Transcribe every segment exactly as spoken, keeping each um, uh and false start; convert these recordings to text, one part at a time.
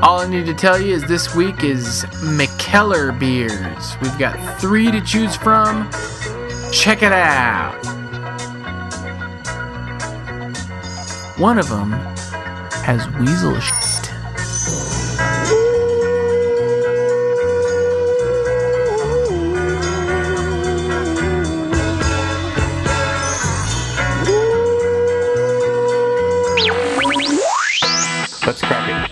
All I need to tell you is this week is Mikkeller beers. We've got three to choose from. Check it out. One of them has weasel shit. Let's crack it.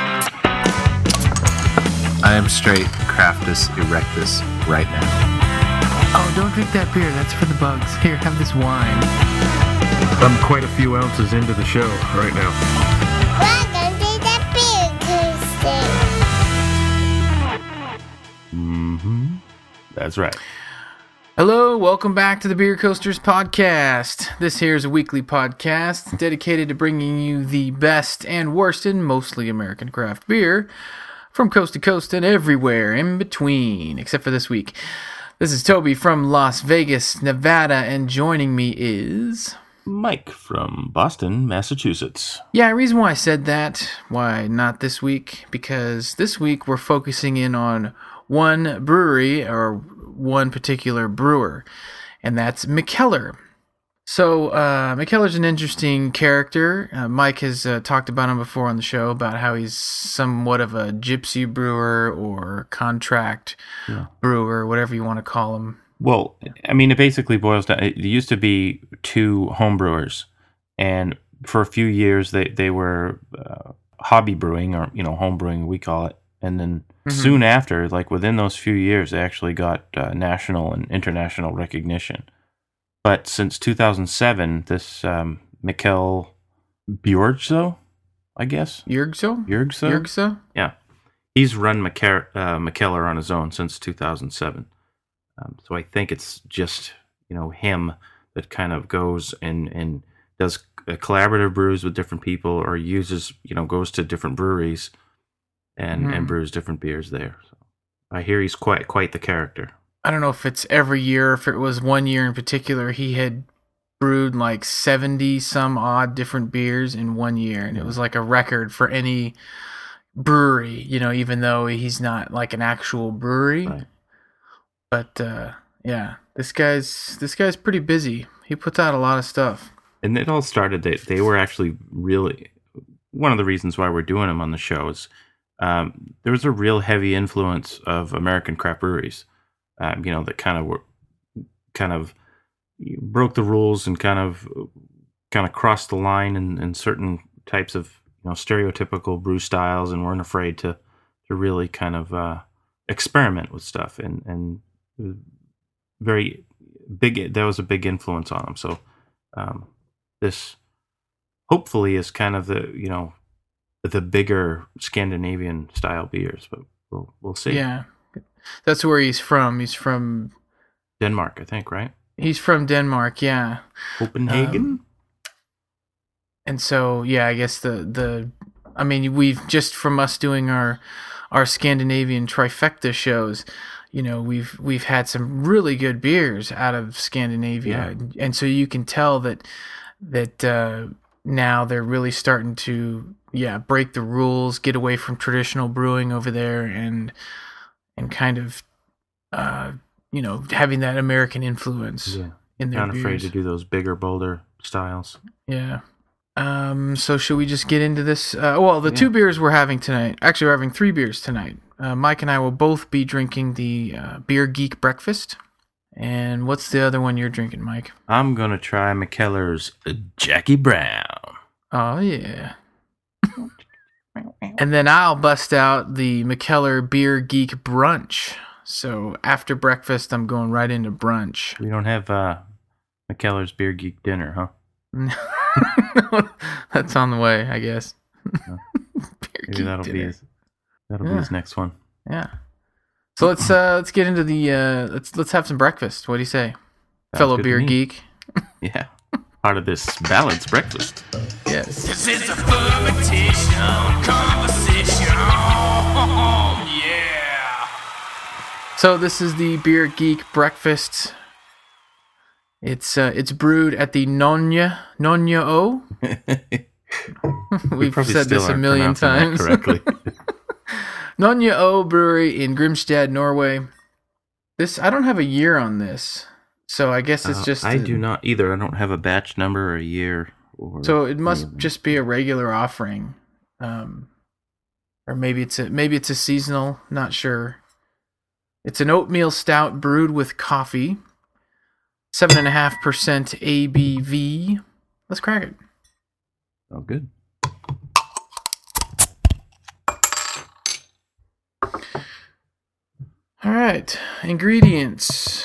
I am straight Craftus Erectus right now. Oh, don't drink that beer. That's for the bugs. Here, have this wine. I'm quite a few ounces into the show right now. Welcome to the Beer Coaster. Mm-hmm. That's right. Hello, welcome back to the Beer Coasters podcast. This here is a weekly podcast dedicated to bringing you the best and worst in mostly American craft beer from coast to coast and everywhere in between, except for this week. This is Toby from Las Vegas, Nevada, and joining me is... Mike from Boston, Massachusetts. Yeah, the reason why I said that, why not this week, because this week we're focusing in on one brewery or one particular brewer, and that's Mikkeller. So uh, Mikkeller's an interesting character. Uh, Mike has uh, talked about him before on the show, about how he's somewhat of a gypsy brewer or contract yeah. brewer, whatever you want to call him. Well, I mean, it basically boils down. It used to be two home brewers, and for a few years they they were uh, hobby brewing, or you know, home brewing we call it. And then mm-hmm. soon after, like within those few years, they actually got uh, national and international recognition. But since two thousand seven, this um, Mikkel Bjorgso, I guess Bjorgso, Bjorgso, Bjorgso, yeah, he's run Mikkeller, uh, Mikkeller on his own since two thousand seven. Um, so I think it's just, you know, him that kind of goes and, and does uh, collaborative brews with different people, or uses, you know, goes to different breweries and, mm. and brews different beers there. So I hear he's quite quite the character. I don't know if it's every year, if it was one year in particular, he had brewed like seventy some odd different beers in one year, and yeah. it was like a record for any brewery, you know, even though he's not like an actual brewery. Right. But uh, yeah, this guy's this guy's pretty busy. He puts out a lot of stuff. And it all started that they were actually really, one of the reasons why we're doing him on the show is um, there was a real heavy influence of American craft breweries, um, you know, that kind of were kind of broke the rules and kind of kind of crossed the line in, in certain types of, you know, stereotypical brew styles, and weren't afraid to to really kind of uh, experiment with stuff, and and very big. That was a big influence on them. So um, this hopefully is kind of the, you know, the bigger Scandinavian style beers, but we'll we'll see. Yeah, that's where he's from. He's from Denmark, I think, right? He's from Denmark, yeah. Copenhagen. Um, and so, yeah, I guess the the, I mean, we've just from us doing our our Scandinavian trifecta shows, you know, we've we've had some really good beers out of Scandinavia, yeah. and so you can tell that that uh, now they're really starting to, yeah, break the rules, get away from traditional brewing over there, and and kind of, uh, you know, having that American influence yeah. in their Not beers. afraid to do those bigger, bolder styles. Yeah. Um. So should we just get into this? Uh, well, the yeah. two beers we're having tonight. Actually, we're having three beers tonight. Uh, Mike and I will both be drinking the uh, Beer Geek Breakfast. And what's the other one you're drinking, Mike? I'm gonna try Mikkeller's Jackie Brown. Oh yeah. And then I'll bust out the Mikkeller Beer Geek Brunch. So after breakfast, I'm going right into brunch. We don't have uh, Mikkeller's Beer Geek dinner, huh? That's on the way, I guess. Uh, maybe that'll dinner. be his, that'll yeah. be his next one. Yeah. So let's uh, let's get into the uh, let's let's have some breakfast. What do you say, Sounds fellow beer geek? Yeah, part of this balanced breakfast. Yes. This is a fermentation conversation. Yeah. So this is the Beer Geek Breakfast. It's uh, it's brewed at the Nonya Nonya O. We've we said this a million times. Correctly. Nonja O Brewery in Grimstad, Norway. This I don't have a year on this, so I guess it's Uh, just. I a- do not either. I don't have a batch number or a year. Or So it must anything. just be a regular offering, um, or maybe it's a maybe it's a seasonal. Not sure. It's an oatmeal stout brewed with coffee, seven and a half percent A B V. Let's crack it. Oh, good. All right, ingredients: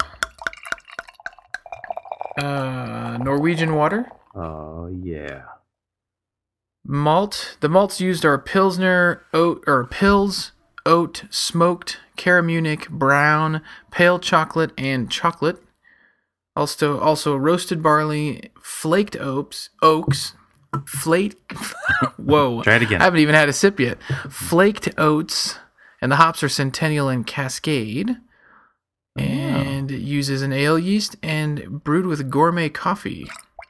uh, Norwegian water, Oh yeah. malt. The malts used are Pilsner, oat or Pils, oat, smoked, Caramunic, brown, pale chocolate, and chocolate. Also, also roasted barley, flaked oats, oaks, flaked. Whoa! Try it again. I haven't even had a sip yet. Flaked oats, and the hops are Centennial and Cascade. And it uses an ale yeast and brewed with gourmet coffee.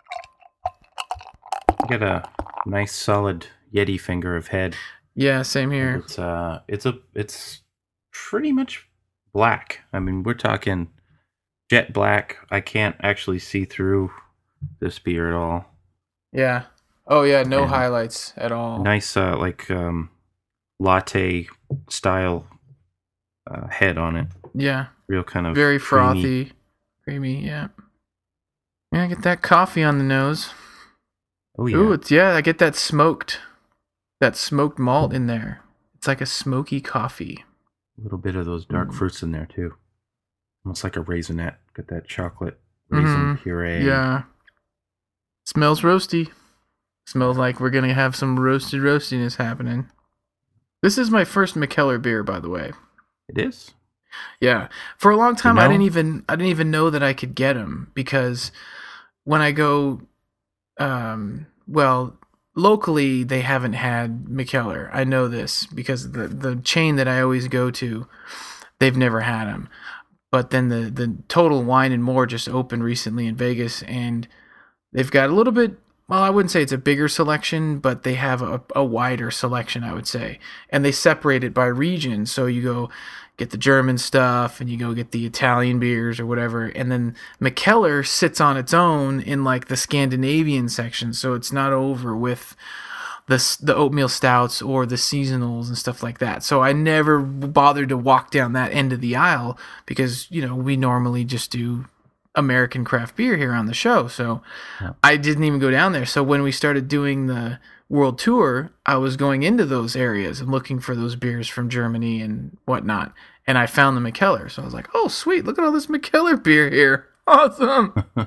Got a nice solid Yeti finger of head. Yeah, same here. It's uh, it's a, it's pretty much black. I mean, we're talking jet black. I can't actually see through this beer at all. Yeah. Oh yeah, no And highlights at all. Nice, uh, like um, latte style uh, head on it. Yeah, Real kind of very creamy. frothy, creamy. Yeah. Yeah, get that coffee on the nose. Oh yeah. Ooh, it's yeah. I get that smoked, that smoked malt in there. It's like a smoky coffee. A little bit of those dark Mm. fruits in there too. Almost like a raisinette. Got that chocolate raisin Mhm. puree. Yeah. Smells roasty. Smells like we're gonna have some roasted roastiness happening. This is my first McKellar beer, by the way. It is. Yeah, for a long time You I know? didn't even I didn't even know that I could get them because when I go, um, well, locally they haven't had McKellar. I know this because the the chain that I always go to, they've never had them. But then the the Total Wine and More just opened recently in Vegas, and they've got a little bit. Well, I wouldn't say it's a bigger selection, but they have a, a wider selection, I would say. And they separate it by region. So you go get the German stuff and you go get the Italian beers or whatever. And then McKellar sits on its own in like the Scandinavian section. So it's not over with the, s- the oatmeal stouts or the seasonals and stuff like that. So I never bothered to walk down that end of the aisle because, you know, we normally just do American craft beer here on the show. So I didn't even go down there. So when we started doing the world tour, I was going into those areas and looking for those beers from Germany and whatnot. And I found the McKellar. So I was like, oh, sweet. Look at all this McKellar beer here. Awesome. All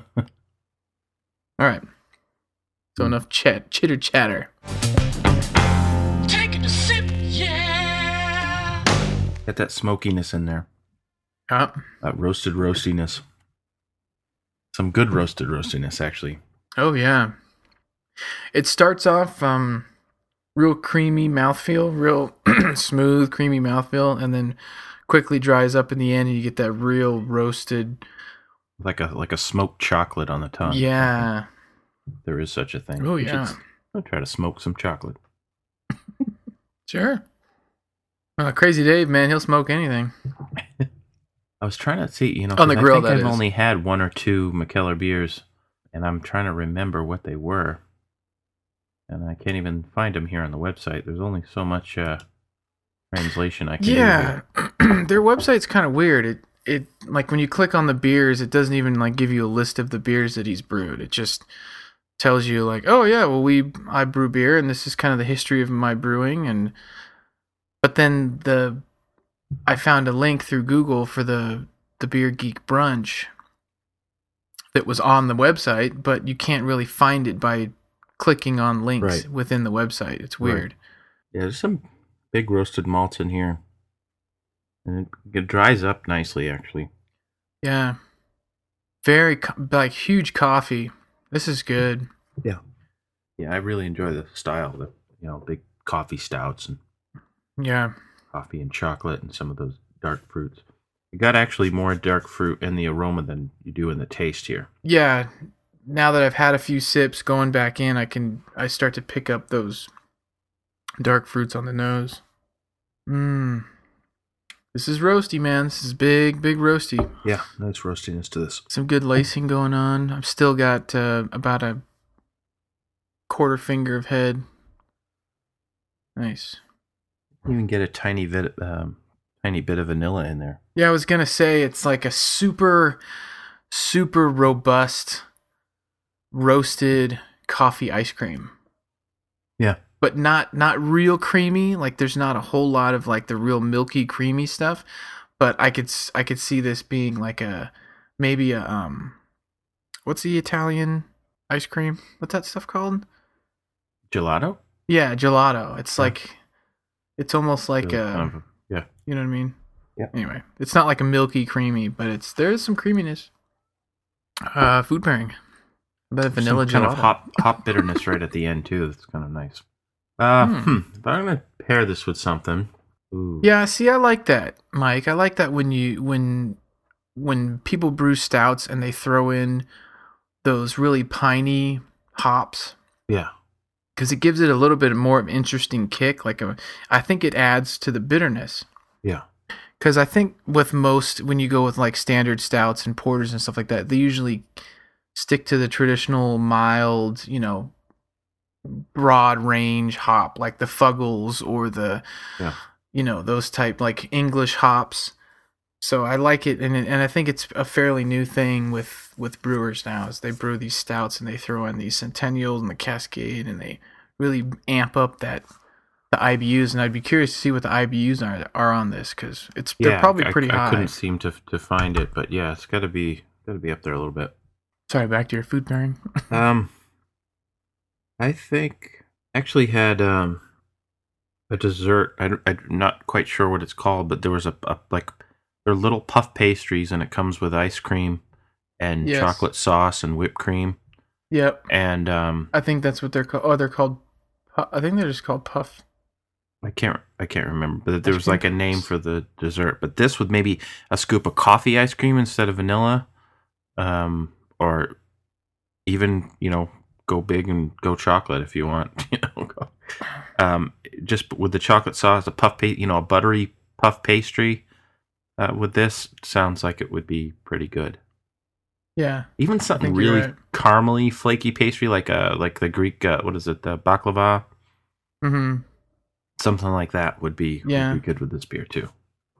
right. So enough chat, chitter chatter. Taking a sip, yeah. Got that smokiness in there. Uh, That roasted roastiness. Some good roasted roastiness, actually. oh, yeah. It starts off um, real creamy mouthfeel, real smooth, creamy mouthfeel, and then quickly dries up in the end, and you get that real roasted. Like a like a smoked chocolate on the tongue. Yeah. There is such a thing. Oh, We should yeah. s- I'll try to smoke some chocolate. Sure. Well, Crazy Dave, man, he'll smoke anything. I was trying to see, you know, On the 'cause grill, I think that I've is. only had one or two McKellar beers, and I'm trying to remember what they were. And I can't even find them here on the website. There's only so much uh, translation I can do. Yeah. here. Their website's kind of weird. It it like when you click on the beers, it doesn't even like give you a list of the beers that he's brewed. It just tells you like, "Oh yeah, well we I brew beer and this is kind of the history of my brewing." And but then the I found a link through Google for the the Beer Geek brunch that was on the website, but you can't really find it by clicking on links Right. within the website. It's Right. weird. Yeah, there's some big roasted malts in here. And it, it dries up nicely, actually. Yeah. Very, co- like, huge coffee. This is good. Yeah, I really enjoy the style. The you know big coffee stouts and Yeah. coffee and chocolate and some of those dark fruits. You got actually more dark fruit in the aroma than you do in the taste here. Yeah. Now that I've had a few sips going back in, I can, I start to pick up those dark fruits on the nose. Mmm. This is roasty, man. This is big, big roasty. Yeah, nice roastiness to this. Some good lacing going on. I've still got uh, about a quarter finger of head. Nice. You can get a tiny bit, um, tiny bit of vanilla in there. Yeah, I was gonna say it's like a super, super robust roasted coffee ice cream. Yeah. But not not real creamy. Like there's not a whole lot of like the real milky creamy stuff. But I could s- I could see this being like a maybe a um, what's the Italian ice cream? What's that stuff called? Gelato? Yeah, gelato. It's Yeah. like it's almost like Really a kind of- yeah. you know what I mean? Yeah. Anyway, it's not like a milky creamy, but it's there's some creaminess. Uh, food pairing. The vanilla Some kind gelato. of hop hop bitterness right at the end too. That's kind of nice. Uh, Hmm. hmm. If I'm gonna pair this with something, ooh, Yeah, see, I like that, Mike. I like that when you when when people brew stouts and they throw in those really piney hops yeah, because it gives it a little bit more of an interesting kick. Like a, I think it adds to the bitterness. yeah, Because I think with most, when you go with like standard stouts and porters and stuff like that, they usually stick to the traditional mild, you know, broad range hop, like the Fuggles or the, Yeah. you know, those type like English hops. So I like it, and and I think it's a fairly new thing with with brewers now, is they brew these stouts and they throw in these Centennials and the Cascade, and they really amp up that the I B Us. And I'd be curious to see what the I B Us are are on this, because it's they're yeah. probably I, pretty I, high. I couldn't seem to to find it, but yeah, it's got to be got to be up there a little bit. Sorry, back to your food pairing. Um, I think actually had um a dessert. I, I'm not quite sure what it's called, but there was a, a like they're little puff pastries, and it comes with ice cream and Yes. chocolate sauce and whipped cream, Yep, and um I think that's what they're called. Oh, they're called. pu- I think they're just called puff. I can't I can't remember, but there Ice was cream like a name puffs. for the dessert. But this with maybe a scoop of coffee ice cream instead of vanilla, um, or even you know go big and go chocolate if you want. You know, go. Um, just with the chocolate sauce, a puff pa- you know, a buttery puff pastry. Uh, with this, sounds like it would be pretty good. Yeah, Even something think you're really right. caramely, flaky pastry like uh like the Greek uh, what is it, the baklava, mm-hmm. something like that would be Yeah. would be good with this beer too.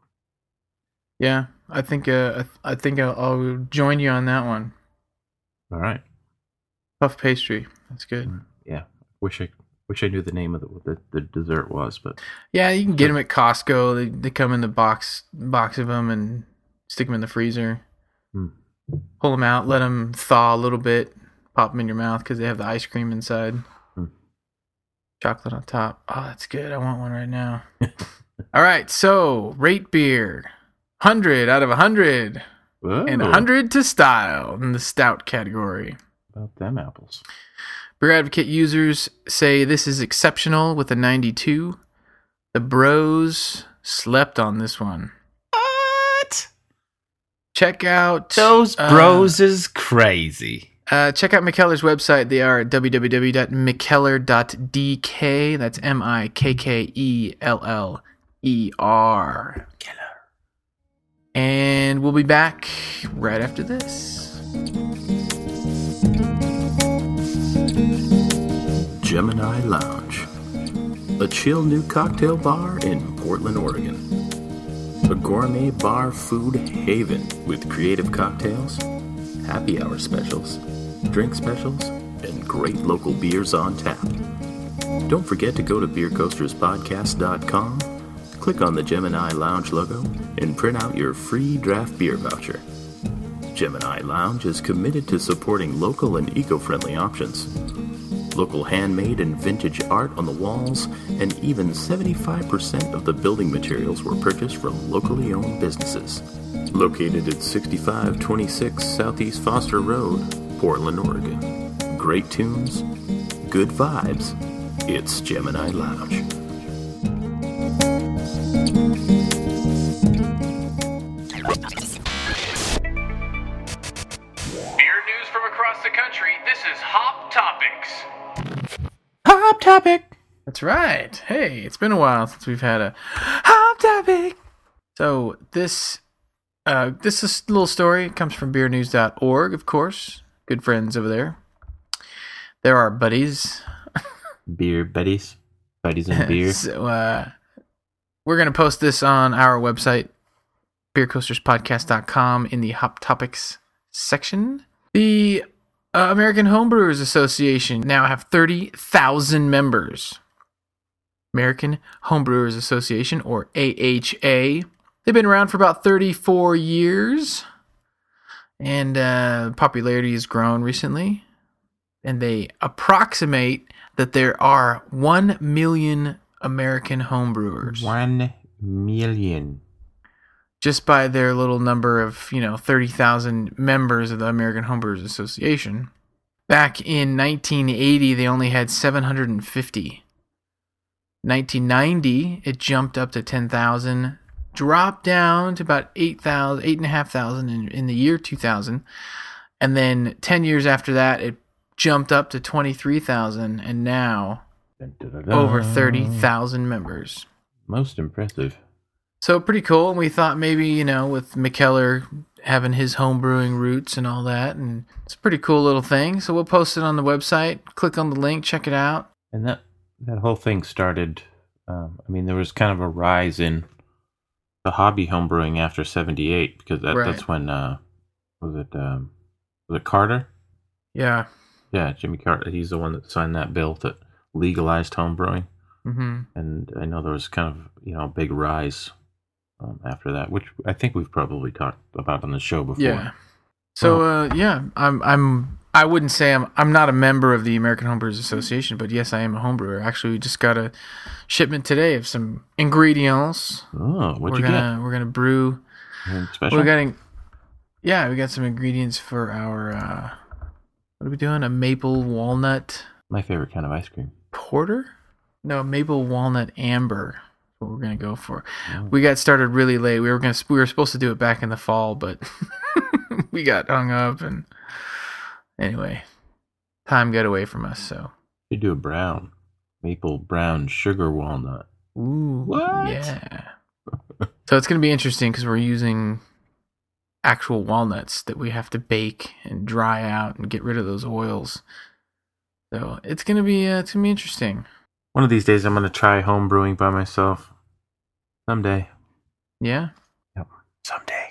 Yeah, I think. Uh, I I think I'll, I'll join you on that one. All right. Puff pastry. That's good. Yeah, wish I wish I knew the name of the, what the the dessert was, but Yeah, you can get them at Costco. They they come in the box box of them and stick them in the freezer. Hmm. Pull them out, let them thaw a little bit, pop them in your mouth because they have the ice cream inside. Hmm. Chocolate on top. Oh, that's good. I want one right now. All right, so rate beer. one hundred out of one hundred. whoa, And one hundred to style in the stout category. about them apples. Beer Advocate users say this is exceptional with a ninety-two. The bros slept on this one. What? Check out Those uh, bros is crazy. Uh, check out McKellar's website. They are at w w w dot mckellar dot d k. That's M I K K E L L E R. And we'll be back right after this. Gemini Lounge, a chill new cocktail bar in Portland, Oregon. A gourmet bar food haven with creative cocktails, happy hour specials, drink specials, and great local beers on tap. Don't forget to go to beer coasters podcast dot com, click on the Gemini Lounge logo, and print out your free draft beer voucher. Gemini Lounge is committed to supporting local and eco-friendly options. Local handmade and vintage art on the walls, and even seventy-five percent of the building materials were purchased from locally owned businesses. Located at sixty-five twenty-six Southeast Foster Road, Portland, Oregon. Great tunes, good vibes. It's Gemini Lounge. Beer news from across the country. This is Hop Topics. Hop topic. That's right. Hey, it's been a while since we've had a hot topic. So this uh, this is a little story. It comes from beer news dot org, of course. Good friends over there. They're our buddies. Beer buddies. Buddies and beer. so, uh, we're going to post this on our website, beer coasters podcast dot com, in the Hop Topics section. The uh, American Homebrewers Association now have thirty thousand members. American Homebrewers Association, or A H A. They've been around for about thirty-four years, and uh, popularity has grown recently. And they approximate that there are one million American homebrewers. One million. Just by their little number of, you know, thirty thousand members of the American Homebrewers Association. Back in nineteen eighty, they only had seven hundred fifty. nineteen ninety, it jumped up to ten thousand, dropped down to about eight thousand, eight thousand five hundred in, in the year two thousand. And then ten years after that, it jumped up to twenty-three thousand, and now over thirty thousand members. Most impressive. So pretty cool. And we thought maybe, you know, with McKellar having his home brewing roots and all that, and it's a pretty cool little thing. So we'll post it on the website. Click on the link, check it out. And that that whole thing started, um, I mean, there was kind of a rise in the hobby homebrewing after seventy-eight, because that, Right. that's when, uh, was it, um, was it Carter? Yeah. Yeah, Jimmy Carter. He's the one that signed that bill that legalized homebrewing. Mm-hmm. And I know there was kind of, you know, a big rise um, after that, which I think we've probably talked about on the show before. Yeah. So uh, yeah, I'm I'm I wouldn't say I'm I'm not a member of the American Homebrewers Association, but yes, I am a homebrewer. Actually, we just got a shipment today of some ingredients. Oh, what'd we're you gonna we're gonna brew. get? Anything special? We're getting yeah, we got some ingredients for our uh, what are we doing? A maple walnut My favorite kind of ice cream. porter? No, maple walnut amber. What we're gonna go for. Oh. We got started really late. We were gonna we were supposed to do it back in the fall, but we got hung up, and anyway, time got away from us. So You do a brown. Maple brown sugar walnut. ooh, What? yeah. So it's gonna be interesting because we're using actual walnuts that we have to bake and dry out and get rid of those oils. So it's gonna be uh, it's gonna be interesting. One of these days I'm going to try home brewing by myself. Someday. Yeah. Someday.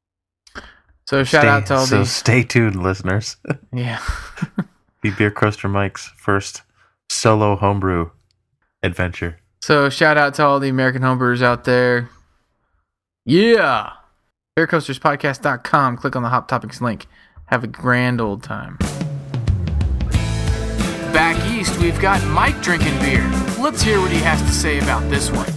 So shout Stay- out to all so these. stay tuned, listeners. Yeah. Be Beer Coaster Mike's first solo homebrew adventure. So shout out to all the American homebrewers out there. Yeah. beer coasters podcast dot com. Click on the Hop Topics link. Have a grand old time. Back east, we've got Mike drinking beer. Let's hear what he has to say about this one.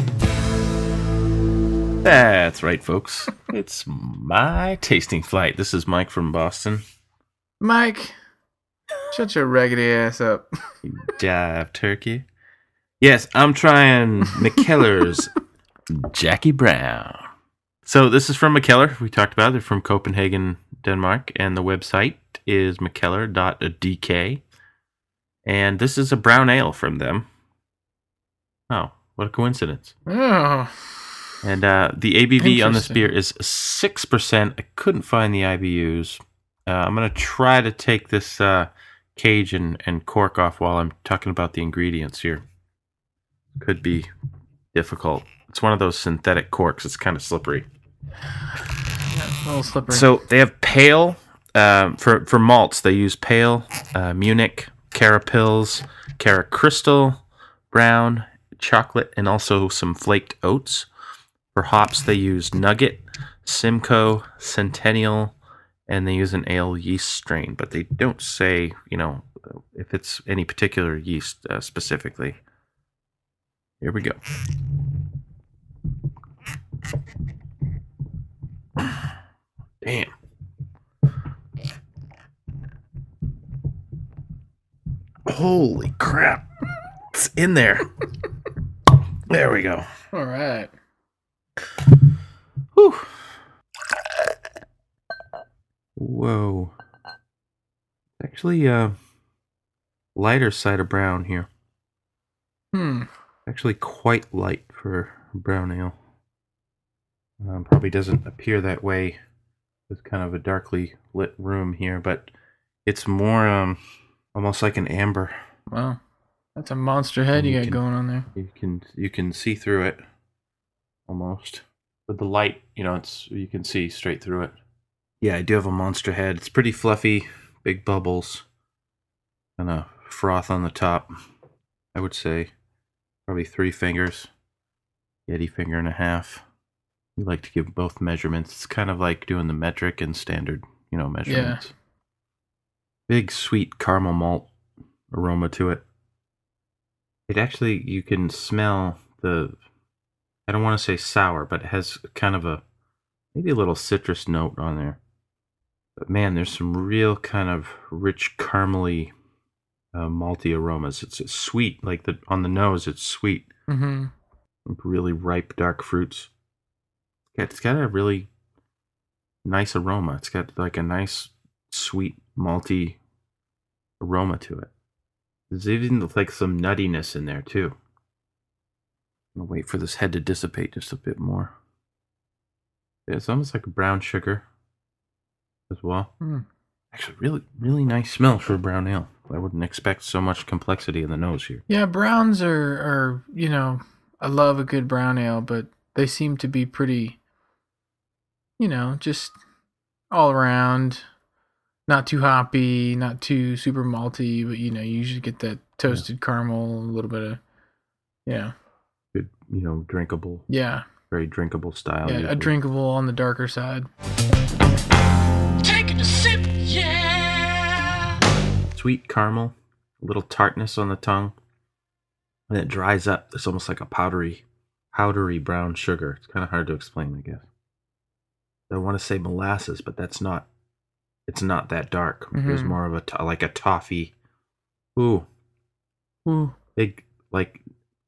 That's right, folks. It's my tasting flight. This is Mike from Boston. Mike, shut your raggedy ass up. You jive turkey. Yes, I'm trying McKellar's Jackie Brown. So this is from McKellar. We talked about it. They're from Copenhagen, Denmark, and the website is mckellar dot d k. And this is a brown ale from them. Oh, what a coincidence. Oh. And uh, the A B V on this Interesting. beer is six percent. I couldn't find the I B Us. Uh, I'm going to try to take this uh, cage and, and cork off while I'm talking about the ingredients here. Could be difficult. It's one of those synthetic corks. It's kind of slippery. A little slippery. So they have pale. Um, for, for malts, they use pale, uh, Munich, Cara Pils, Cara Crystal, brown, chocolate, and also some flaked oats. For hops, they use Nugget, Simcoe, Centennial, and they use an ale yeast strain, but they don't say, you know, if it's any particular yeast uh, specifically. Here we go. Damn. Holy crap. It's in there. There we go. All right. Whew. Whoa. Actually, uh, lighter side of brown here. Hmm. Actually quite light for brown ale. Um, probably doesn't appear that way. It's kind of a darkly lit room here, but it's more um, almost like an amber. Wow. That's a monster head you, You got can- going on there. You can you can see through it almost. With the light, you know, it's you can see straight through it. Yeah, I do have a monster head. It's pretty fluffy, big bubbles, and a froth on the top. I would say probably three fingers, Yeti finger and a half. We like to give both measurements. It's kind of like doing the metric and standard, you know, measurements. Big sweet caramel malt aroma to it. It actually, you can smell the, I don't want to say sour, but it has kind of a, maybe a little citrus note on there. But man, there's some real kind of rich caramely uh, malty aromas. It's, it's sweet, like the on the nose, it's sweet. Mm-hmm. Really ripe dark fruits. It's got a really nice aroma. It's got like a nice sweet malty aroma to it. There's even like some nuttiness in there too. I'm gonna wait for this head to dissipate just a bit more. Yeah, it's almost like a brown sugar as well. Mm. Actually, really, really nice smell for a brown ale. I wouldn't expect so much complexity in the nose here. Yeah, browns are, are, you know, I love a good brown ale, but they seem to be pretty, you know, just all around. Not too hoppy, not too super malty, but, you know, you usually get that toasted yeah. caramel, a little bit of, yeah. Good, you know, drinkable. Yeah. Very drinkable style. Yeah, usually. A drinkable on the darker side. Taking a sip, yeah. Sweet caramel, a little tartness on the tongue. And it dries up. It's almost like a powdery, powdery brown sugar. It's kind of hard to explain, I guess. I want to say molasses, but that's not. It's not that dark. Mm-hmm. There's more of a to- like a toffee. Ooh, ooh, big like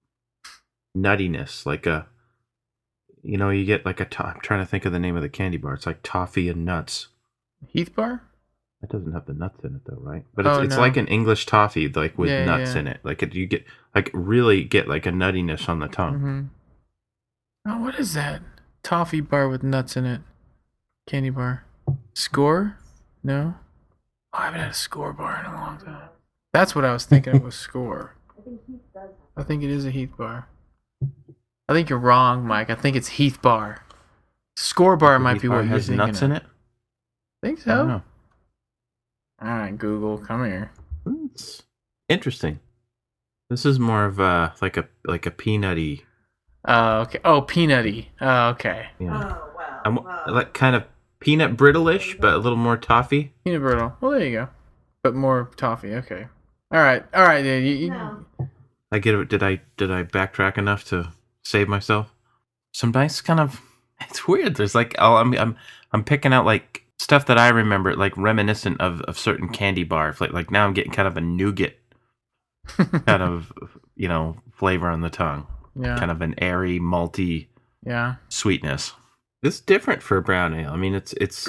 nuttiness, like a. You know, you get like a. To- I'm trying to think of the name of the candy bar. It's like toffee and nuts. Heath Bar? That doesn't have the nuts in it though, right? But it's oh, it's no. like an English toffee, like with yeah, nuts yeah. in it. Like it, you get like really get like a nuttiness on the tongue. Mm-hmm. Oh, what is that? Toffee bar with nuts in it. Candy bar. Score? No. Oh, I haven't had a Score bar in a long time. That's what I was thinking of was Score. I think it is a Heath bar. I think you're wrong, Mike. I think it's Heath bar. Score bar might Heath be bar what you're has thinking nuts of. in it. Think I don't so? know. All right, Google, come here. It's interesting. This is more of a like a like a peanutty. Oh, okay. Oh, peanutty. Oh, okay. You know, Oh, wow. I'm wow. like kind of peanut brittle-ish, but a little more toffee. Peanut brittle. Well, there you go. But more toffee. Okay. All right. All right. Yeah, you, you, No. I get it. Did I did I backtrack enough to save myself? Some nice kind of. It's weird. There's like oh, I'm I'm I'm picking out like. Stuff that I remember, like reminiscent of, of certain candy bars. Like like now I'm getting kind of a nougat kind of, you know, flavor on the tongue. Yeah. Kind of an airy, malty Yeah. sweetness. It's different for a brown ale. I mean, it's it's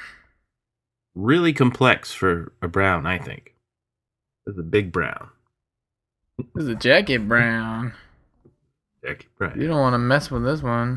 really complex for a brown, I think. It's a big brown. This is a jacket brown. Jackie Brown. You don't want to mess with this one.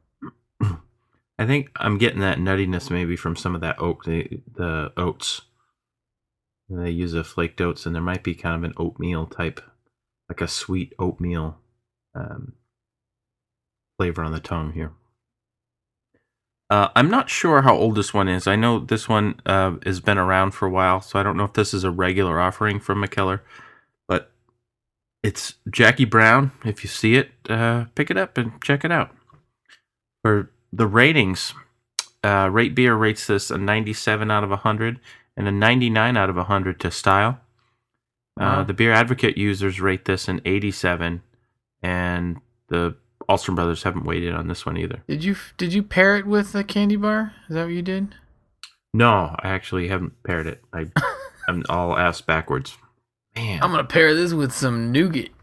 I think I'm getting that nuttiness maybe from some of that oat, the, the oats. They use a flaked oats, and there might be kind of an oatmeal type, like a sweet oatmeal um, flavor on the tongue here. Uh, I'm not sure how old this one is. I know this one uh, has been around for a while, so I don't know if this is a regular offering from Mikkeller, but it's Jackie Brown. If you see it, uh, pick it up and check it out. For the ratings, uh, Rate Beer rates this a ninety-seven out of one hundred and a ninety-nine out of one hundred to style. Wow. Uh, the Beer Advocate users rate this an eighty-seven, and the Alstrom brothers haven't weighed in on this one either. Did you did you pair it with a candy bar? Is that what you did? No, I actually haven't paired it. I, I'm all ass backwards. Man, I'm gonna pair this with some nougat.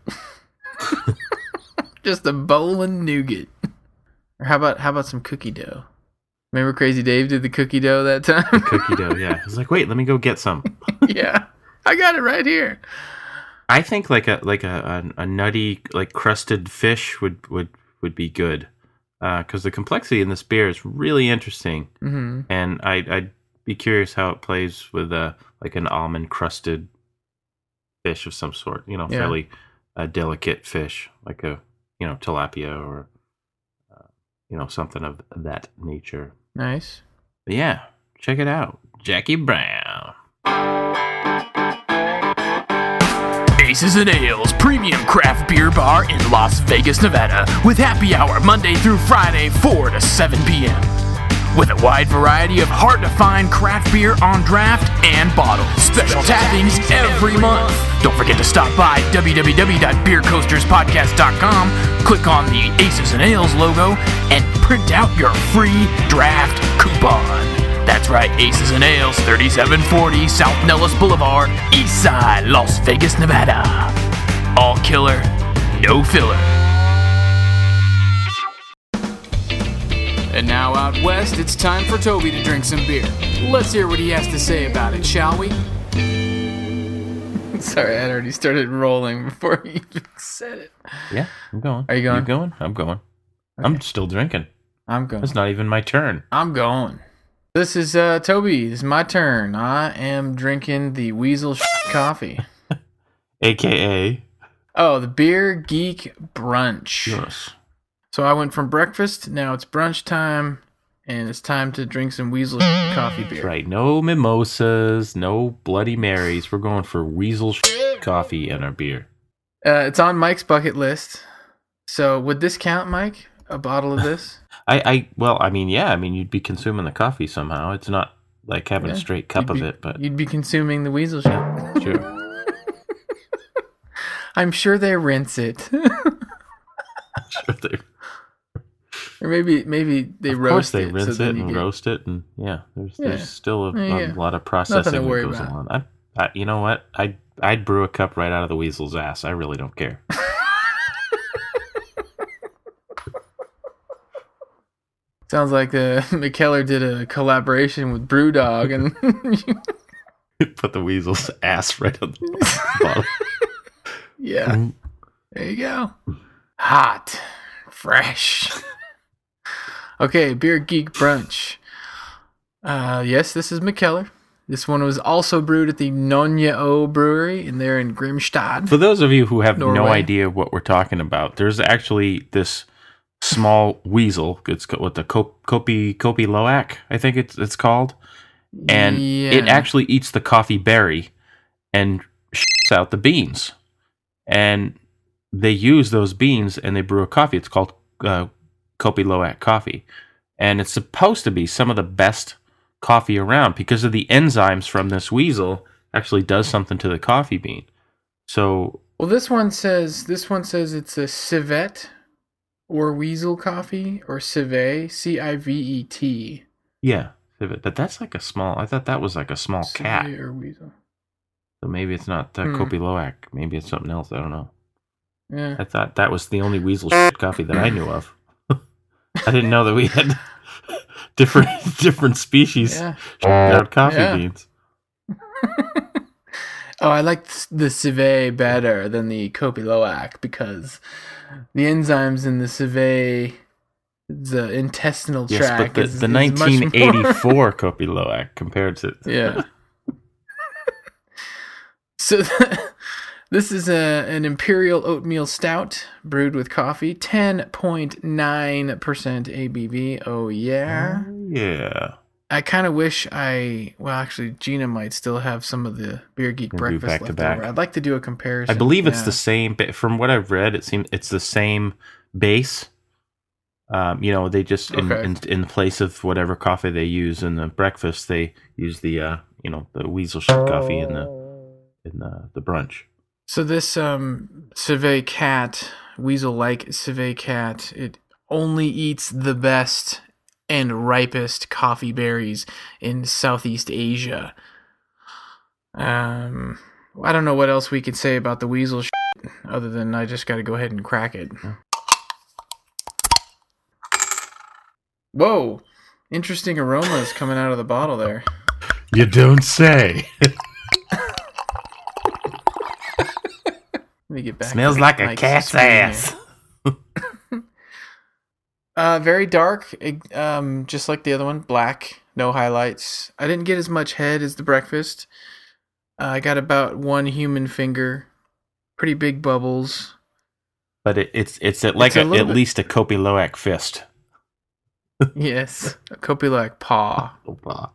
Just a bowl of nougat. Or how about how about some cookie dough? Remember Crazy Dave did the cookie dough that time? cookie dough, yeah. I was like, wait, let me go get some. Yeah. I got it right here. I think like a like a, a, a nutty like crusted fish would would, would be good because uh, the complexity in this beer is really interesting, Mm-hmm. and I I'd be curious how it plays with a like an almond crusted fish of some sort. You know, Yeah. fairly uh, delicate fish like a you know tilapia or uh, you know something of that nature. Nice. But yeah, check it out, Jackie Brown. Aces and Ales Premium Craft Beer Bar in Las Vegas, Nevada, with happy hour Monday through Friday, four to seven p.m. With a wide variety of hard-to-find craft beer on draft and bottle. Special tappings every month. Don't forget to stop by w w w dot beer coasters podcast dot com, click on the Aces and Ales logo, and print out your free draft coupon. That's right, Aces and Ales, thirty-seven forty South Nellis Boulevard, East Side, Las Vegas, Nevada. All killer, no filler. And now out west, it's time for Toby to drink some beer. Let's hear what he has to say about it, shall we? Sorry, I had already started rolling before you even said it. Yeah, I'm going. Are you going? You going? I'm going. I'm still drinking. I'm going. It's not even my turn. I'm going. This is uh, Toby. This is my turn. I am drinking the Weasel sh- coffee. A K A Oh, the Beer Geek Brunch. Yes. So I went from breakfast, now it's brunch time, and it's time to drink some Weasel sh- coffee beer. Right. No mimosas, no Bloody Marys. We're going for Weasel coffee and our beer. Uh, it's on Mike's bucket list. So would this count, Mike? A bottle of this? I, I, well, I mean, yeah, I mean, you'd be consuming the coffee somehow. It's not like having Yeah. a straight cup You'd of be- it, but You'd be consuming the Weasel sh- sure. I'm sure they rinse it. sure they, Or maybe maybe they of roast course they it. rinse so then it you and get- roast it, and yeah, there's Yeah. there's still a, There you a go. lot of processing that worry goes about. on. I, I, you know what? I'd I'd brew a cup right out of the weasel's ass. I really don't care. Sounds like uh, McKellar did a collaboration with Brewdog, and Put the weasel's ass right on the bottle. yeah, there you go. Hot, fresh. Okay, Beer Geek Brunch. Uh, yes, this is McKellar. This one was also brewed at the Nonya O Brewery, and they're in Grimstad. For those of you who have no Norway. idea what we're talking about, there's actually this small weasel. It's co- what the Cop- Kopi Kopi Loak, I think it's it's called, and Yeah. it actually eats the coffee berry and shits out the beans, and they use those beans and they brew a coffee. It's called uh, Kopi Loak coffee, and it's supposed to be some of the best coffee around because of the enzymes from this weasel actually does something to the coffee bean. So Well, this one says this one says it's a civet or weasel coffee or civet, C I V E T. yeah, but that's like a small. I thought that was like a small cat. Civet or weasel. So maybe it's not uh, Hmm. Kopi Loak. Maybe it's something else. I don't know. Yeah. I thought that was the only weasel shit coffee that I knew of. I didn't know that we had different different species Yeah. out coffee Yeah. beans. Oh, I like the civet better than the Kopi Loak because the enzymes in the civet, the intestinal Yes, tract, but the, is, the is much nineteen eighty-four more- Kopi Loak compared to Yeah. So this is a, an imperial oatmeal stout brewed with coffee, ten point nine percent A B V. Oh yeah. yeah. I kind of wish I, well, actually, Gina might still have some of the Beer Geek We'll do breakfast back to left back. over. I'd like to do a comparison. I believe it's Yeah. the same. But from what I've read, it seems it's the same base. Um, you know, they just in, Okay. in in place of whatever coffee they use in the breakfast, they use the uh, you know, the weasel shit coffee in the in the, the brunch. So this um civet cat, weasel-like civet cat, it only eats the best and ripest coffee berries in Southeast Asia. Um, I don't know what else we could say about the weasel shit, other than I just got to go ahead and crack it. Whoa, interesting aromas coming out of the bottle there. You don't say. me get back. Smells to like a Mike's cat's screen here. ass. Uh, very dark, it- um, just like the other one. Black, no highlights. I didn't get as much head as the breakfast. Uh, I got about one human finger. Pretty big bubbles. But it, it's it's at like It's a a little at bit- least a Kopi Loak fist. Yes, a Kopilak paw. Opa.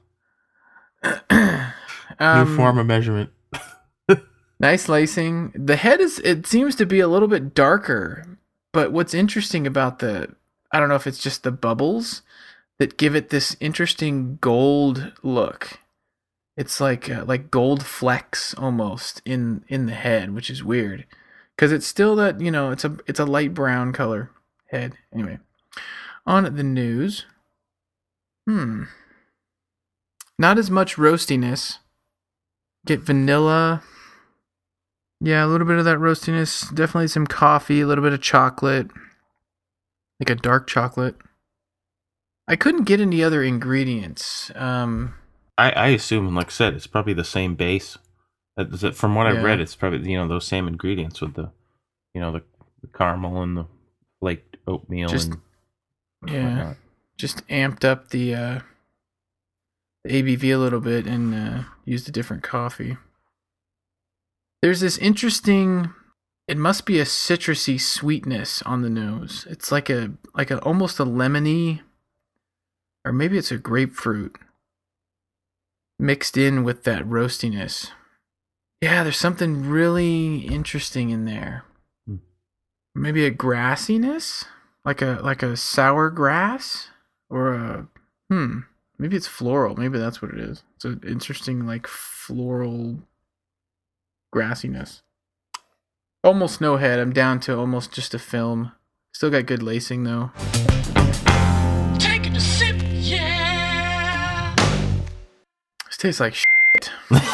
um, New form of measurement. Nice lacing. The head is, it seems to be a little bit darker, but what's interesting about the, I don't know if it's just the bubbles that give it this interesting gold look. It's like uh, like gold flecks almost in in the head, which is weird because it's still that, you know, it's a it's a light brown color head. Anyway, on the news. Hmm. Not as much roastiness. Get vanilla. Yeah, a little bit of that roastiness. Definitely some coffee, a little bit of chocolate. Like a dark chocolate. I couldn't get any other ingredients. Um, I, I assume, like I said, it's probably the same base. That- that- From what I've Yeah. read, it's probably, you know, those same ingredients with the, you know, the, the caramel and the flaked oatmeal Just- and yeah. whatnot. Just amped up the, uh, the A B V a little bit and uh, used a different coffee. There's this interesting, it must be a citrusy sweetness on the nose. It's like a like a almost a lemony, or maybe it's a grapefruit mixed in with that roastiness. Yeah, there's something really interesting in there. Hmm. Maybe a grassiness, like a like a sour grass, or a hmm. Maybe it's floral. Maybe that's what it is. It's an interesting, like, floral grassiness. Almost no head. I'm down to almost just a film. Still got good lacing, though. Taking a sip, yeah. This tastes like shit.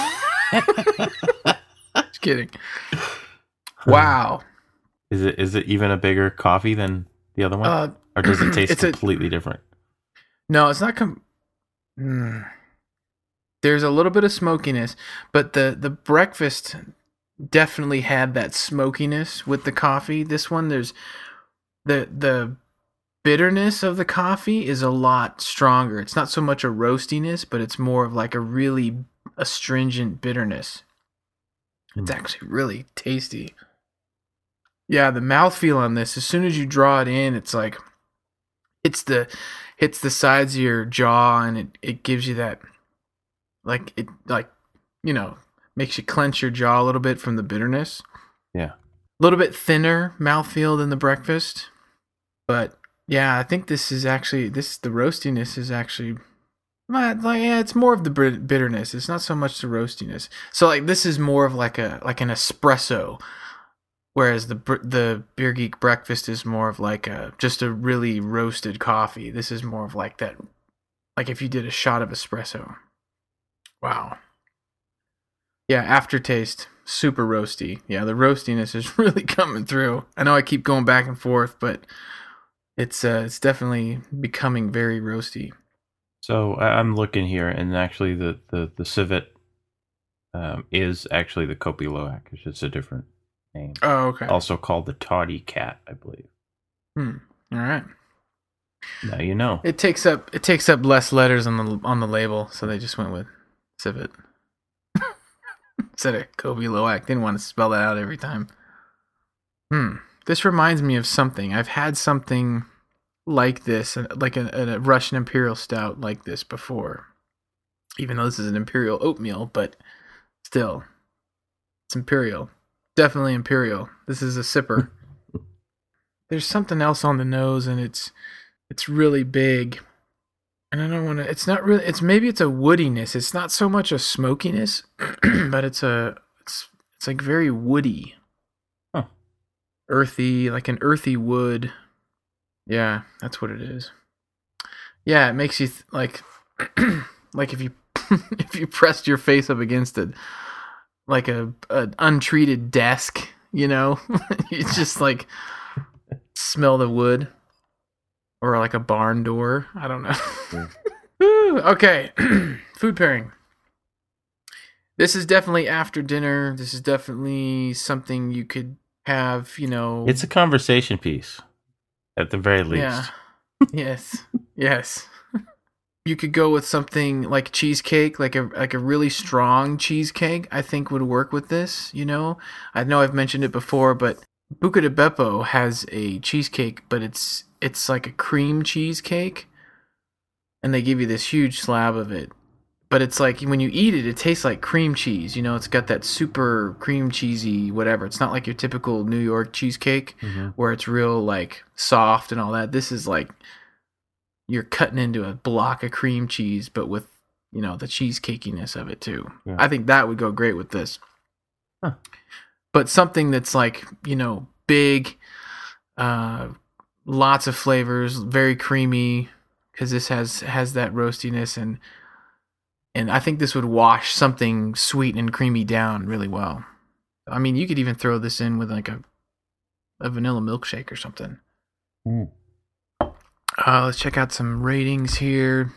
Just kidding. Wow. Is it is it even a bigger coffee than the other one? Uh, or does it taste it's a- completely different? No, it's not. Com- mm. There's a little bit of smokiness, but the the breakfast definitely had that smokiness with the coffee. This one, there's the the bitterness of the coffee is a lot stronger. It's not so much a roastiness, but it's more of like a really astringent bitterness. It's actually really tasty. Yeah, the mouthfeel on this, as soon as you draw it in, it's like it's the hits the sides of your jaw, and it, it gives you that, like, it, like, you know, makes you clench your jaw a little bit from the bitterness. Yeah. A little bit thinner mouthfeel than the breakfast. But yeah, I think this is actually, this, the roastiness is actually, like, yeah, it's more of the bit- bitterness. It's not so much the roastiness. So like, this is more of like a, like an espresso. Whereas the br- the Beer Geek breakfast is more of like a just a really roasted coffee. This is more of like that, like if you did a shot of espresso. Wow. Yeah, aftertaste, super roasty. Yeah, the roastiness is really coming through. I know I keep going back and forth, but it's uh, it's definitely becoming very roasty. So I- I'm looking here, and actually the the the civet um, is actually the Kopi Loak. It's just a different name. Oh, okay. Also called the Toddy Cat, I believe. Hmm. All right. Now you know. It takes up it takes up less letters on the on the label, so they just went with civet. Instead of Kobe Loak. Didn't want to spell that out every time. Hmm. This reminds me of something. I've had something like this, like a, a Russian Imperial Stout like this before. Even though this is an Imperial oatmeal, but still, it's Imperial. Definitely Imperial. This is a sipper. There's something else on the nose, and it's it's really big. And I don't want to. It's not really. It's maybe it's a woodiness. It's not so much a smokiness, but it's a. It's it's like very woody, Huh. earthy, like an earthy wood. Yeah, that's what it is. Yeah, it makes you th- like, like if you if you pressed your face up against it, like a an untreated desk, you know, you just like smell the wood. Or like a barn door. I don't know. Woo, okay. Food pairing. This is definitely after dinner. This is definitely something you could have, you know, It's a conversation piece, at the very least. yeah, yes, yes. You could go with something like cheesecake, like a like a really strong cheesecake. I think would work with this. You know, I know I've mentioned it before, but Buca de Beppo has a cheesecake, but it's it's like a cream cheesecake, and they give you this huge slab of it. But it's like when you eat it, it tastes like cream cheese. You know, it's got that super cream cheesy whatever. It's not like your typical New York cheesecake Mm-hmm. where it's real like soft and all that. This is like you're cutting into a block of cream cheese, but with, you know, the cheesecakiness of it too. Yeah. I think that would go great with this. Huh. But something that's like, you know, big, uh, lots of flavors, very creamy, because this has has that roastiness, and and I think this would wash something sweet and creamy down really well. I mean, you could even throw this in with like a a vanilla milkshake or something. Mm. Uh, let's check out some ratings here.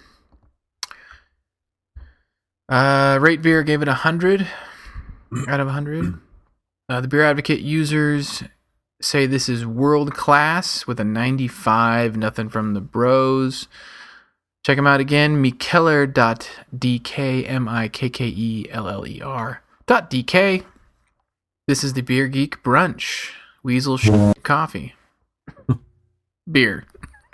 Uh, Rate Beer gave it a hundred out of a hundred. Uh, the Beer Advocate users say this is world class with a ninety-five. Nothing from the bros. Check them out again. Mikkeller dot D K, M I K K E L L E R dot D K. This is the Beer Geek Brunch. Weasel sh- coffee. Beer.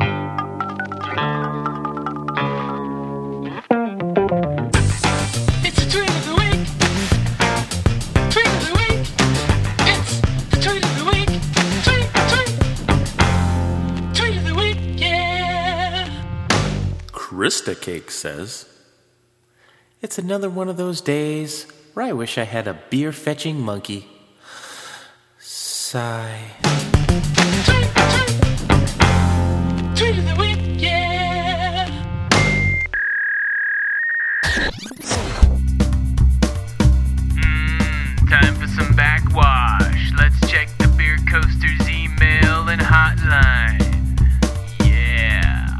It's the tweet of the week. Tweet of the week. It's the tweet of the week. Tweet, tweet. Tweet of the week, yeah. Krista Cake says, "It's another one of those days where I wish I had a beer-fetching monkey." Sigh. Tweet, tweet. Tweet of the week, yeah. Mm, time for some backwash. Let's check the Beer Coaster's email and hotline. Yeah.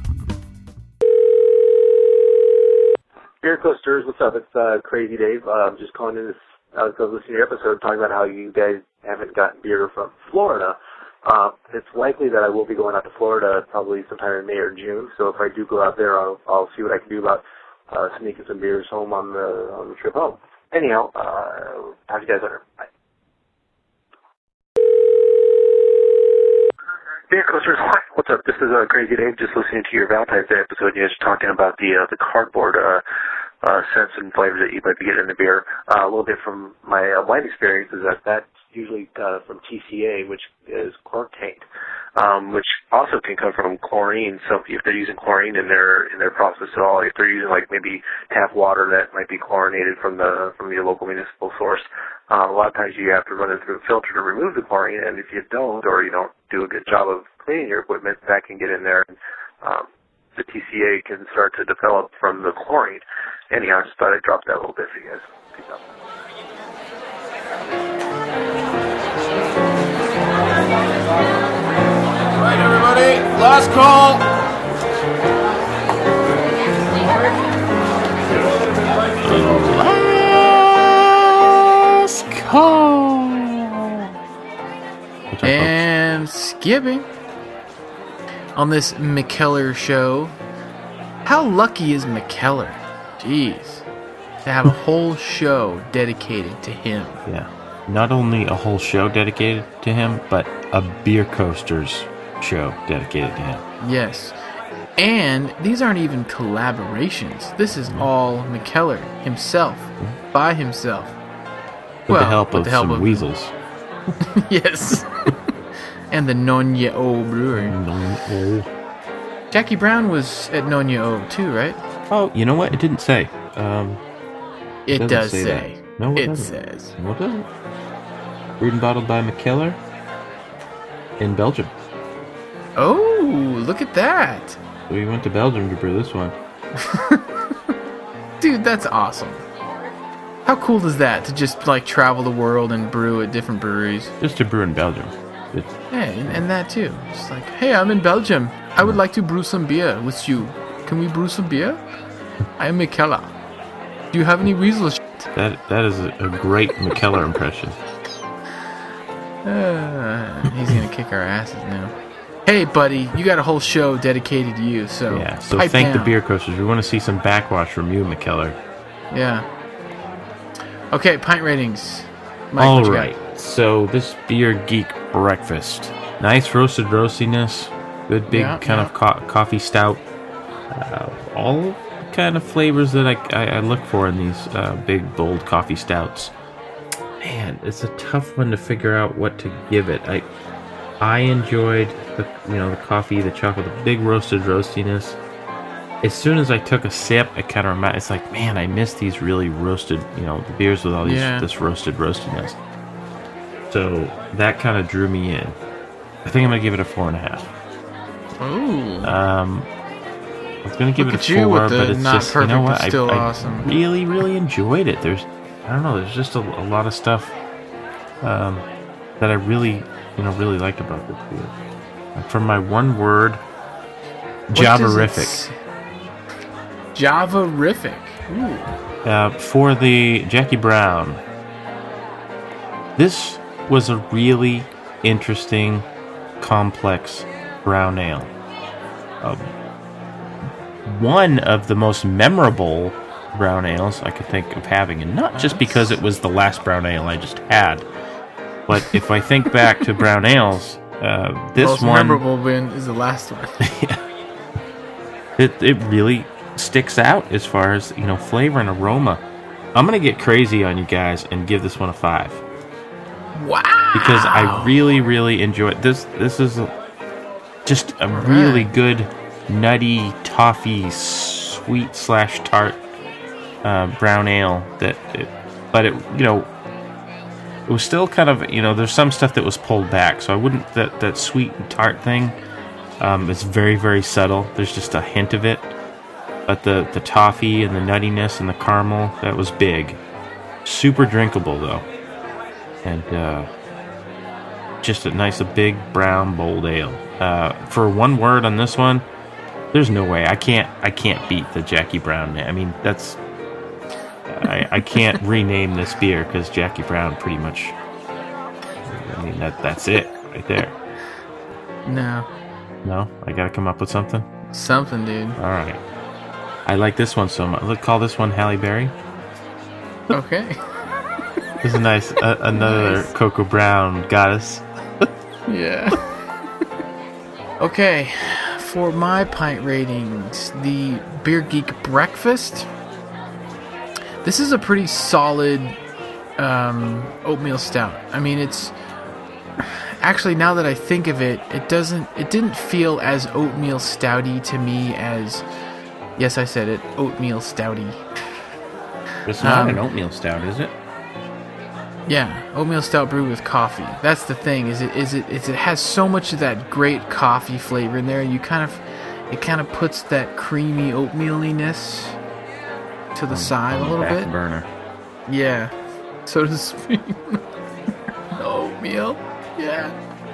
Beer Coasters, what's up? It's uh, Crazy Dave. Uh, I'm just calling in this. I was listening to your episode talking about how you guys haven't gotten beer from Florida. Uh, it's likely that I will be going out to Florida probably sometime in May or June. So if I do go out there, I'll, I'll see what I can do about uh, sneaking some beers home on the on the trip home. Anyhow, uh, talk to you guys later. Bye. Beer Coasters, hi. What's up? This is uh, Crazy Dave. Just listening to your Valentine's Day episode. You guys are talking about the uh, the cardboard uh, uh, scents and flavors that you might be getting in the beer. Uh, a little bit from my uh, wine experience is that that's usually uh, from T C A, which is chlortate, um, which also can come from chlorine. So if they're using chlorine in their in their process at all, if they're using like maybe tap water that might be chlorinated from the from your local municipal source, uh, a lot of times you have to run it through a filter to remove the chlorine. And if you don't, or you don't do a good job of cleaning your equipment, that can get in there. And, um, the T C A can start to develop from the chlorine. Anyhow, I just thought I'd drop that a little bit for you guys. Peace out. All right, everybody. Last call. Last call. And skipping on this Mikkeller show. How lucky is Mikkeller? Jeez. To have a whole show dedicated to him. Yeah. Not only a whole show dedicated to him, but a Beer Coasters show dedicated to him. Yes. And these aren't even collaborations. This is all Mikkeller himself, by himself. With Well, the help with of the help some of- weasels. Yes. And the Nonya O Brewery. Jackie Brown was at Nonya O too, right? Oh, you know what? It didn't say. Um, It doesn't does say say. that. No, it it doesn't. says. no, it doesn't. Brewed and bottled by Mikkeller in Belgium. Oh, look at that. We went to Belgium to brew this one. Dude, that's awesome. How cool is that to just like travel the world and brew at different breweries? Just to brew in Belgium. It's, Yeah, and, and that too. Just like, hey, I'm in Belgium. I would like to brew some beer with you. Can we brew some beer? I am Mikkeller. Do you have any weasel shit? that that is a, a great Mikkeller impression. Uh, he's gonna kick our asses now. Hey, buddy, you got a whole show dedicated to you, so Yeah, so pipe thank the down. beer coasters. We want to see some backwash from you, McKellar. Yeah. Okay, pint ratings. Mike, All what you got? right. So this beer geek breakfast, nice roasted roastiness, good big Yeah, kind yeah. of co- coffee stout. Uh, all kind of flavors that I, I, I look for in these uh, big bold coffee stouts. Man, it's a tough one to figure out what to give it. I I enjoyed the you know the coffee, the chocolate, the big roasted roastiness. As soon as I took a sip, it kind of reminded. It's like, man, I miss these really roasted, you know, the beers with all these Yeah. this roasted roastiness. So that kind of drew me in. I think I'm gonna give it a four and a half. Ooh. Um, I was gonna give Look it a at you four, with the but it's not just you know perfect, what? but still I, I awesome. really, really enjoyed it. There's, I don't know, there's just a, a lot of stuff um, that I really, you know, really liked about this beer. And from my one word, What does it Javarific. s- Javarific. Ooh. Uh, for the Jackie Brown, this was a really interesting, complex brown ale. Um, one of the most memorable brown ales I could think of having, and not just because it was the last brown ale I just had, but if I think back to brown ales, uh, this Most one memorable win is the last one. it it really sticks out as far as, you know, flavor and aroma. I'm gonna get crazy on you guys and give this one a five. Wow. Because I really, really enjoyed this. This is a, just a really good, nutty, toffee, sweet slash tart uh, brown ale. That, it, but it, you know, it was still kind of, you know, there's some stuff that was pulled back. So I wouldn't that that sweet and tart thing. Um, it's very, very subtle. There's just a hint of it, but the the toffee and the nuttiness and the caramel, that was big. Super drinkable though. And uh, just a nice, a big, brown, bold ale. Uh, for one word on this one, there's no way I can't. I can't beat the Jackie Brown. I mean, that's. I, I can't rename this beer because Jackie Brown pretty much. I mean, that that's it right there. No. No, I gotta come up with something. Something, dude. All right. I like this one so much. Let's call this one Halle Berry. Okay. This is a nice, uh, another Nice. Cocoa Brown goddess. Yeah. Okay, for my pint ratings, the Beer Geek Breakfast. This is a pretty solid um, oatmeal stout. I mean, it's actually, now that I think of it, it doesn't. It didn't feel as oatmeal stouty to me as. Yes, I said it. Oatmeal stouty. It's not Um, an oatmeal stout, is it? Yeah, oatmeal stout brewed with coffee. That's the thing. Is it? Is it? Is it has so much of that great coffee flavor in there. You kind of, it kind of puts that creamy oatmealiness to the side a On the little back bit. burner. Yeah, so to speak. Oatmeal. Yeah.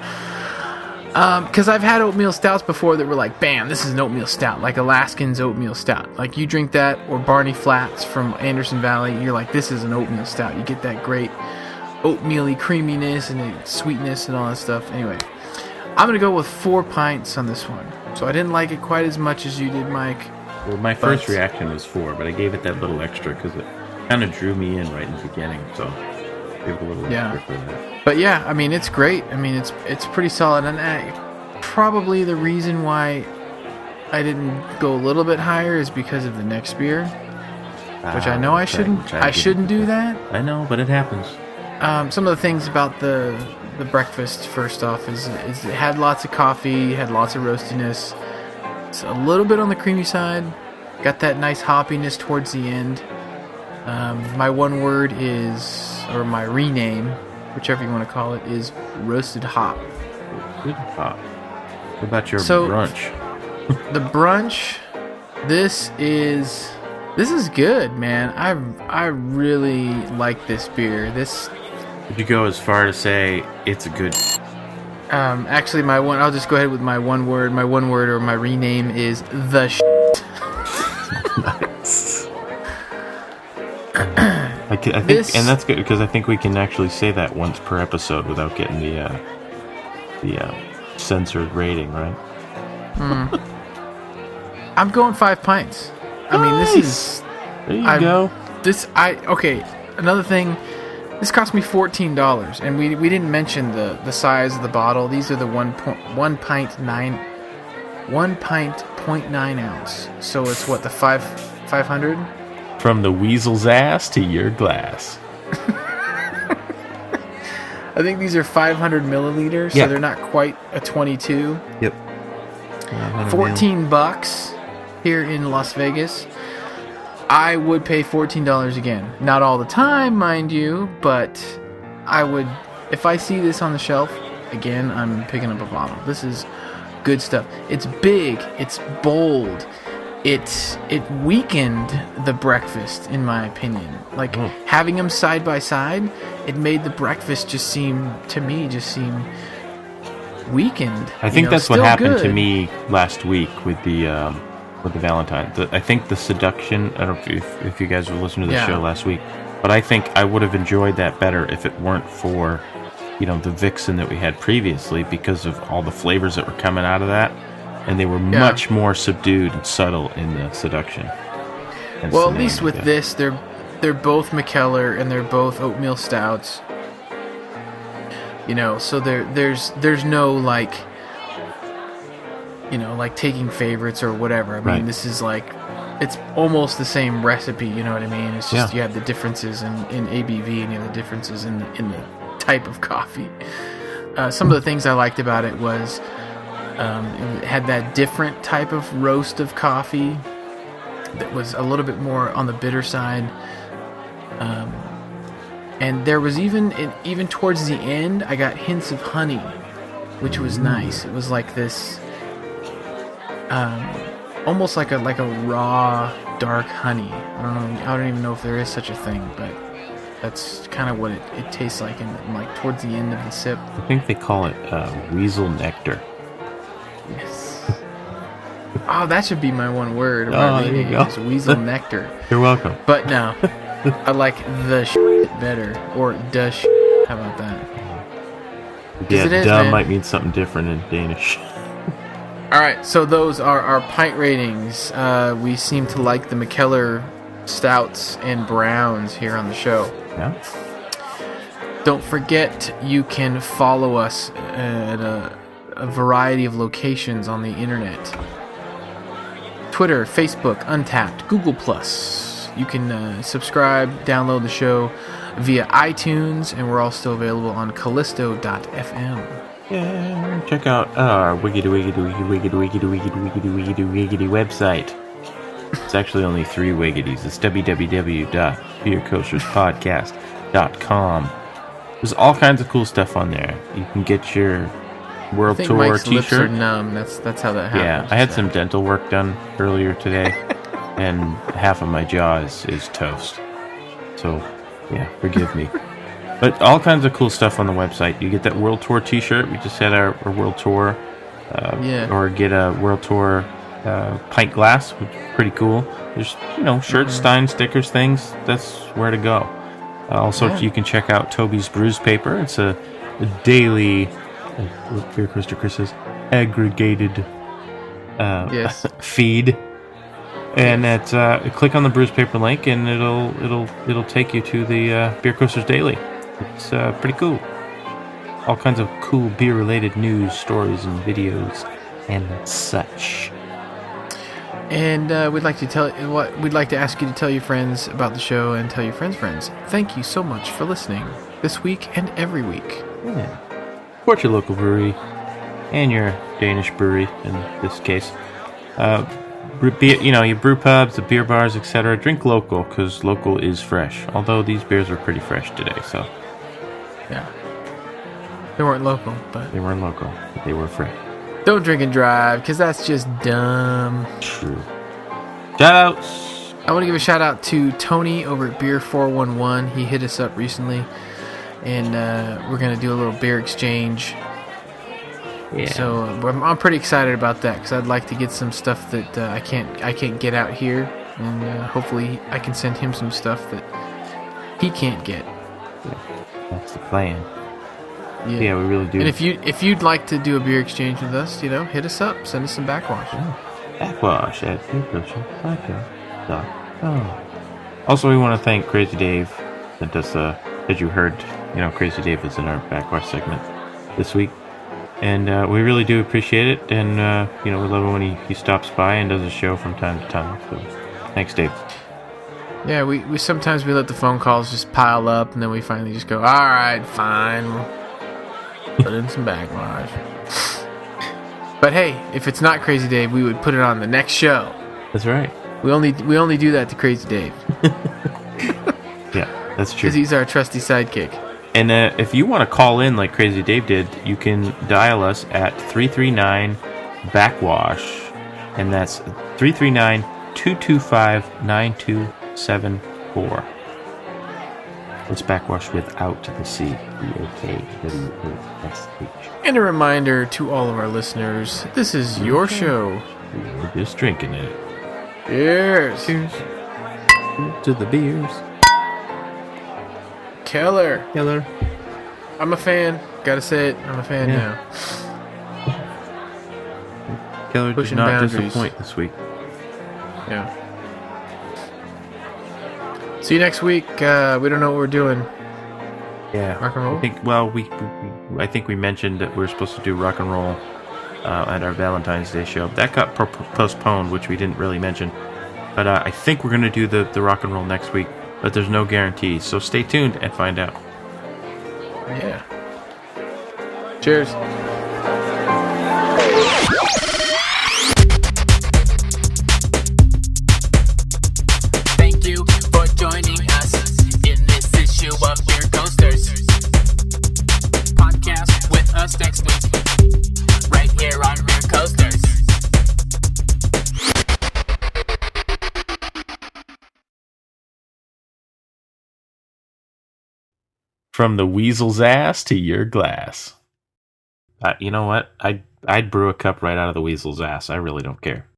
Um, because I've had oatmeal stouts before that were like, bam, this is an oatmeal stout, like Alaskan's oatmeal stout. Like you drink that, or Barney Flats from Anderson Valley, you're like, this is an oatmeal stout. You get that great oatmeal-y creaminess and the sweetness and all that stuff. Anyway, I'm gonna go with four pints on this one. So I didn't like it quite as much as you did, Mike. Well, my first But- reaction was four, but I gave it that little extra because it kind of drew me in right in the beginning. So I gave it a little Yeah. extra for that. But yeah, I mean, it's great. I mean, it's it's pretty solid, and I, probably the reason why I didn't go a little bit higher is because of the next beer, which I Ah, know I which shouldn't. which I didn't shouldn't do put- that. I know, but it happens. Um, some of the things about the the breakfast, first off, is is it had lots of coffee, had lots of roastiness. It's a little bit on the creamy side. Got that nice hoppiness towards the end. Um, my one word is, or my rename, whichever you want to call it, is roasted hop. Good pop. What about your So- brunch? The brunch, this is this is good, man. I I really like this beer. This Would you go as far to say it's a good? um actually my one I'll just go ahead with my one word. My one word or my rename is the sh- I c- I think, This- and that's good because I think we can actually say that once per episode without getting the uh, the uh, censored rating, right? I'm going five pints. I mean, this is There you I- go. this. I okay. Another thing. This cost me fourteen dollars, and we we didn't mention the the size of the bottle. These are the one point one pint nine, one pint point nine ounce. So it's what the five five hundred. From the weasel's ass to your glass. I think these are five hundred milliliters, Yeah. so they're not quite a twenty-two. Yep. fourteen bucks here in Las Vegas. I would pay fourteen dollars again. Not all the time, mind you, but I would, if I see this on the shelf, again, I'm picking up a bottle. This is good stuff. It's big, it's bold. It it weakened the breakfast, in my opinion. Like, Mm. having them side by side, it made the breakfast just seem, to me, just seem weakened. I You think know, that's what still happened to good. me last week with the um, with the Valentine. The, I think the seduction. I don't know if, if you guys were listening to the Yeah. show last week, but I think I would have enjoyed that better if it weren't for, you know, the Vixen that we had previously, because of all the flavors that were coming out of that, and they were Yeah. much more subdued and subtle in the seduction. Hence Well, the at name, least with yeah. this, they're they're both McKellar and they're both oatmeal stouts. You know, so there there's there's no like, you know, like taking favorites or whatever. I mean, Right. this is like, it's almost the same recipe. You know what I mean? It's just Yeah. you have the differences in, in A B V and you have the differences in the, in the type of coffee. Uh, some of the things I liked about it was um, it had that different type of roast of coffee that was a little bit more on the bitter side. Um, and there was even it, even towards the end, I got hints of honey, which was nice. It was like this, um, almost like a like a raw dark honey. I don't know. I don't even know if there is such a thing, but that's kind of what it, it tastes like. And like towards the end of the sip. I think they call it uh, weasel nectar. Yes. Oh, that should be my one word. of Oh, our there you meeting go. is weasel nectar. You're welcome. But no, I like the shit better, or the shit. How about that? Yeah, it is, dumb man. might mean something different in Danish. All right, so those are our pint ratings. Uh, we seem to like the McKellar stouts and browns here on the show. Yeah. Don't forget, you can follow us at a, a variety of locations on the internet. Twitter, Facebook, Untapped, Google Plus. You can uh, subscribe, download the show via iTunes, and we're also available on Callisto dot f m. Yeah, check out our wiggity wiggity wiggity wiggity wiggity wiggity wiggity wiggity wiggity website. It's actually only three wiggities. It's w w w dot beer coasters podcast dot com. There's all kinds of cool stuff on there. You can get your I World think Tour Mike's lips are t-shirt. numb. That's that's how that happens. Yeah, I had So- some dental work done earlier today, and half of my jaw is, is toast. So, yeah, forgive me. But all kinds of cool stuff on the website. You get that World Tour t-shirt. We just had our, our World Tour. Uh, Yeah. Or get a World Tour uh, pint glass, which is pretty cool. There's, you know, shirts, steins, stickers, things. That's where to go. Uh, also, Yeah. you can check out Toby's Brews Paper. It's a, a daily, uh, what Beer Coaster Chris says, aggregated uh, Yes. feed. And that uh, click on the Brews Paper link, and it'll it'll it'll take you to the uh, Beer Coasters Daily. It's uh, pretty cool. All kinds of cool beer-related news, stories, and videos, and such. And uh, we'd like to tell what we'd like to ask you to tell your friends about the show and tell your friends' friends. Thank you so much for listening this week and every week. Yeah. Support your local brewery and your Danish brewery in this case. Uh, brew- be, you know, your brew pubs, the beer bars, et cetera. Drink local, because local is fresh. Although these beers were pretty fresh today, so Yeah, they weren't local, but they weren't local, but they were fresh. don't drink and drive because that's just dumb. True. Shoutouts. I want to give a shout out to Tony over at Beer four one one. He hit us up recently, and uh, we're gonna do a little beer exchange. Yeah. So uh, I'm, I'm pretty excited about that because I'd like to get some stuff that uh, I can't I can't get out here, and uh, hopefully I can send him some stuff that he can't get. That's the plan. Yeah. Yeah, we really do. And if you if you'd like to do a beer exchange with us, you know, hit us up, send us some backwash. Backwash at beerculturepodcast dot com. Also, we want to thank Crazy Dave that does uh as you heard, you know, Crazy Dave is in our backwash segment this week. And uh, we really do appreciate it, and uh, you know, we love it when he, he stops by and does a show from time to time. So thanks, Dave. Yeah, we, we sometimes we let the phone calls just pile up, and then we finally just go, all right, fine, we'll put in some backwash. But hey, if it's not Crazy Dave, we would put it on the next show. That's right. We only we only do that to Crazy Dave. Yeah, that's true. Because he's our trusty sidekick. And uh, if you want to call in like Crazy Dave did, you can dial us at three three nine backwash, and that's three three nine, two two five, nine two seven four. It's backwash without the C. B O K W O S H. And a reminder to all of our listeners, this is your show. We're just drinking it. Cheers. Cheers to the beers. Keller. Keller. I'm a fan. Gotta say it. I'm a fan Yeah. now. Keller Pushing did not boundaries. disappoint this week. Yeah. See you next week. Uh, we don't know what we're doing. Yeah. Rock and roll? I think, well, we, we I think we mentioned that we were supposed to do rock and roll uh, at our Valentine's Day show. That got pro- postponed, which we didn't really mention. But uh, I think we're going to do the, the rock and roll next week. But there's no guarantees. So stay tuned and find out. Yeah. Cheers. Thank you for joining us in this issue of Beer Coasters. Podcast with us next week, right here on Beer Coasters. From the weasel's ass to your glass. Uh, you know what? I'd, I'd brew a cup right out of the weasel's ass. I really don't care.